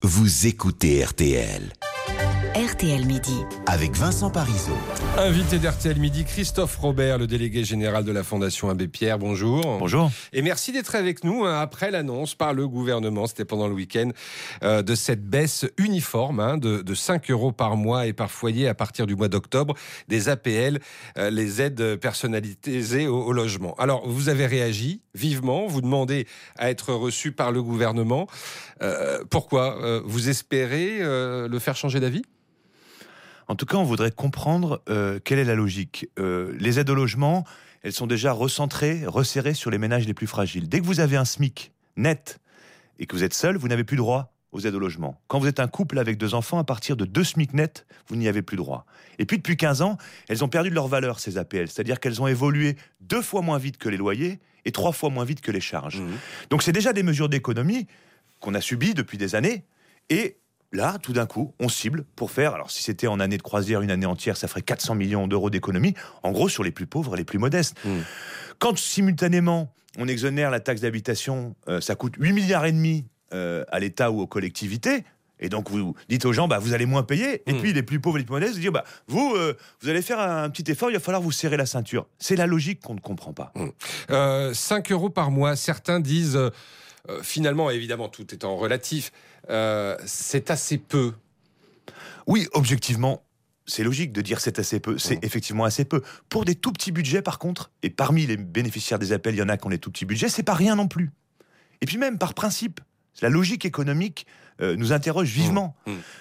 vous écoutez RTL. RTL Midi. Avec Vincent Parisot. Invité d'RTL Midi, Christophe Robert, le délégué général de la Fondation Abbé Pierre. Bonjour. Bonjour. Et merci d'être avec nous après l'annonce par le gouvernement, c'était pendant le week-end, de cette baisse uniforme de 5 € par mois et par foyer à partir du mois d'octobre des APL, les aides personnalisées au logement. Alors, vous avez réagi vivement, vous demandez à être reçu par le gouvernement. Pourquoi ? Vous espérez le faire changer d'avis ? En tout cas, on voudrait comprendre quelle est la logique. Les aides au logement, elles sont déjà recentrées, resserrées sur les ménages les plus fragiles. Dès que vous avez un SMIC net et que vous êtes seul, vous n'avez plus droit aux aides au logement. Quand vous êtes un couple avec 2 enfants, à partir de 2 SMIC nets, vous n'y avez plus droit. Et puis depuis 15 ans, elles ont perdu de leur valeur, ces APL. C'est-à-dire qu'elles ont évolué 2 fois moins vite que les loyers et 3 fois moins vite que les charges. Donc c'est déjà des mesures d'économie qu'on a subies depuis des années. Et là, tout d'un coup, on cible pour faire... Alors, si c'était en année de croisière, une année entière, ça ferait 400 millions d'euros d'économie, en gros, sur les plus pauvres et les plus modestes. Quand, simultanément, on exonère la taxe d'habitation, ça coûte 8,5 milliards à l'État ou aux collectivités, et donc vous dites aux gens, vous allez moins payer, et puis les plus pauvres et les plus modestes, vous dites, vous allez faire un petit effort, il va falloir vous serrer la ceinture. C'est la logique qu'on ne comprend pas. 5 € par mois, certains disent... finalement, évidemment, tout étant relatif, c'est assez peu. Oui, objectivement, c'est logique de dire c'est assez peu. C'est effectivement assez peu. Pour des tout petits budgets, par contre, et parmi les bénéficiaires des appels, il y en a qui ont des tout petits budgets, c'est pas rien non plus. Et puis même, par principe, la logique économique nous interroge vivement.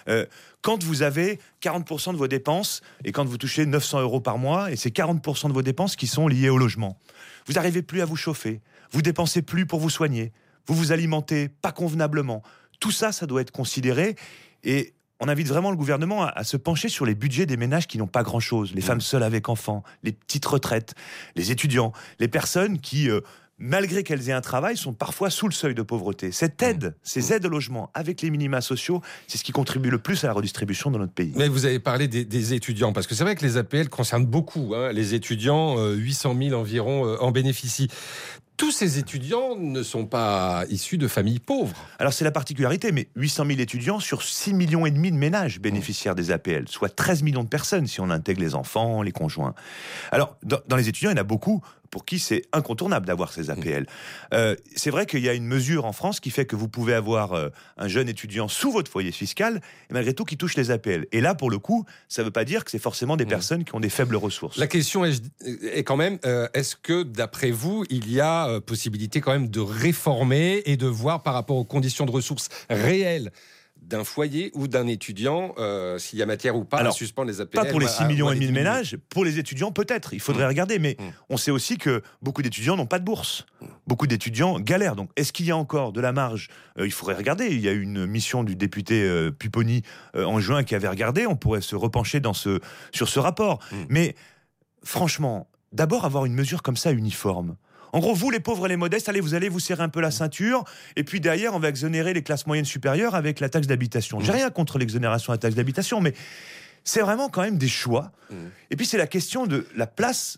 Quand vous avez 40% de vos dépenses, et quand vous touchez 900 € par mois, et c'est 40% de vos dépenses qui sont liées au logement, vous n'arrivez plus à vous chauffer, vous dépensez plus pour vous soigner, vous vous alimentez pas convenablement. Tout ça, ça doit être considéré. Et on invite vraiment le gouvernement à se pencher sur les budgets des ménages qui n'ont pas grand-chose. Les femmes seules avec enfants, les petites retraites, les étudiants, les personnes qui, malgré qu'elles aient un travail, sont parfois sous le seuil de pauvreté. Cette aide, ces aides au logement avec les minima sociaux, c'est ce qui contribue le plus à la redistribution dans notre pays. Mais vous avez parlé des étudiants, parce que c'est vrai que les APL concernent beaucoup. Les étudiants, 800 000 environ en bénéficient. Tous ces étudiants ne sont pas issus de familles pauvres. Alors c'est la particularité, mais 800 000 étudiants sur 6,5 millions de ménages bénéficiaires des APL, soit 13 millions de personnes si on intègre les enfants, les conjoints. Alors dans les étudiants, il y en a beaucoup pour qui c'est incontournable d'avoir ces APL. C'est vrai qu'il y a une mesure en France qui fait que vous pouvez avoir un jeune étudiant sous votre foyer fiscal, et malgré tout qui touche les APL. Et là, pour le coup, ça ne veut pas dire que c'est forcément des personnes qui ont des faibles ressources. La question est quand même, est-ce que d'après vous, il y a possibilité quand même de réformer et de voir par rapport aux conditions de ressources réelles d'un foyer ou d'un étudiant, s'il y a matière ou pas à suspendre les APL. Pas pour les 6,5 millions de ménages, pour les étudiants peut-être, il faudrait regarder, mais on sait aussi que beaucoup d'étudiants n'ont pas de bourse. Beaucoup d'étudiants galèrent, donc est-ce qu'il y a encore de la marge ? Il faudrait regarder, il y a une mission du député Pupponi en juin qui avait regardé, on pourrait se repencher sur ce rapport. Mais franchement, d'abord avoir une mesure comme ça uniforme. En gros, vous, les pauvres et les modestes, vous allez vous serrer un peu la ceinture, et puis derrière, on va exonérer les classes moyennes supérieures avec la taxe d'habitation. J'ai rien contre l'exonération de la taxe d'habitation, mais c'est vraiment quand même des choix. Et puis, c'est la question de la place,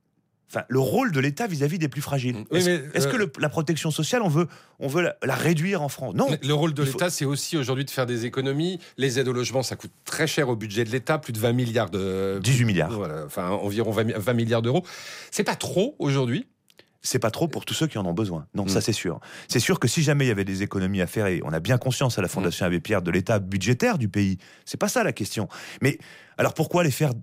le rôle de l'État vis-à-vis des plus fragiles. Est-ce que la protection sociale, on veut la réduire en France ? Non. Le rôle de l'État, c'est aussi aujourd'hui de faire des économies. Les aides au logement, ça coûte très cher au budget de l'État, plus de 20 milliards de... 18 milliards. Voilà, environ 20 milliards d'euros. C'est pas trop aujourd'hui ? C'est pas trop pour tous ceux qui en ont besoin. Non, ça c'est sûr. C'est sûr que si jamais il y avait des économies à faire, et on a bien conscience à la Fondation Abbé Pierre de l'état budgétaire du pays, c'est pas ça la question. Mais alors pourquoi les faire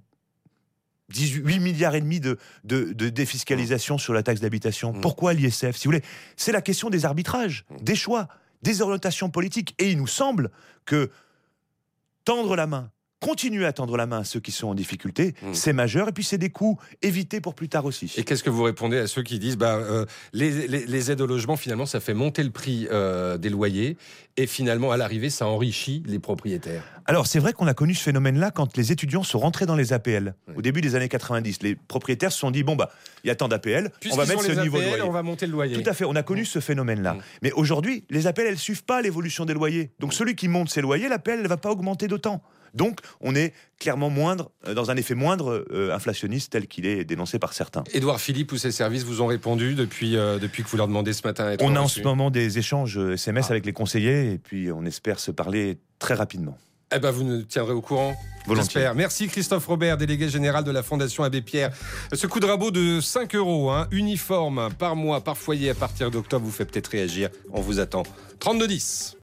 8,5 milliards de défiscalisation sur la taxe d'habitation ? Pourquoi l'ISF ? Si vous voulez, c'est la question des arbitrages, des choix, des orientations politiques. Et il nous semble que tendre la main, continuer à tendre la main à ceux qui sont en difficulté, c'est majeur, et puis c'est des coûts évités pour plus tard aussi. Et qu'est-ce que vous répondez à ceux qui disent les aides au logement, finalement, ça fait monter le prix des loyers, et finalement, à l'arrivée, ça enrichit les propriétaires ? Alors, c'est vrai qu'on a connu ce phénomène-là quand les étudiants sont rentrés dans les APL. Au début des années 90, les propriétaires se sont dit, il y a tant d'APL, on va mettre ce niveau de loyer. On va monter le loyer. Tout à fait, on a connu ce phénomène-là. Mais aujourd'hui, les APL, elles ne suivent pas l'évolution des loyers. Donc, celui qui monte ses loyers, l'APL, elle ne va pas augmenter d'autant. Donc, on est clairement dans un effet moindre inflationniste tel qu'il est dénoncé par certains. Édouard Philippe ou ses services vous ont répondu depuis que vous leur demandez ce matin à être On a en reçus. ce moment des échanges SMS avec les conseillers et puis on espère se parler très rapidement. Eh ben, vous nous tiendrez au courant. Volontiers. J'espère. Merci Christophe Robert, délégué général de la Fondation Abbé Pierre. Ce coup de rabot de 5 €, uniforme par mois, par foyer à partir d'octobre, vous fait peut-être réagir. On vous attend. 32 10.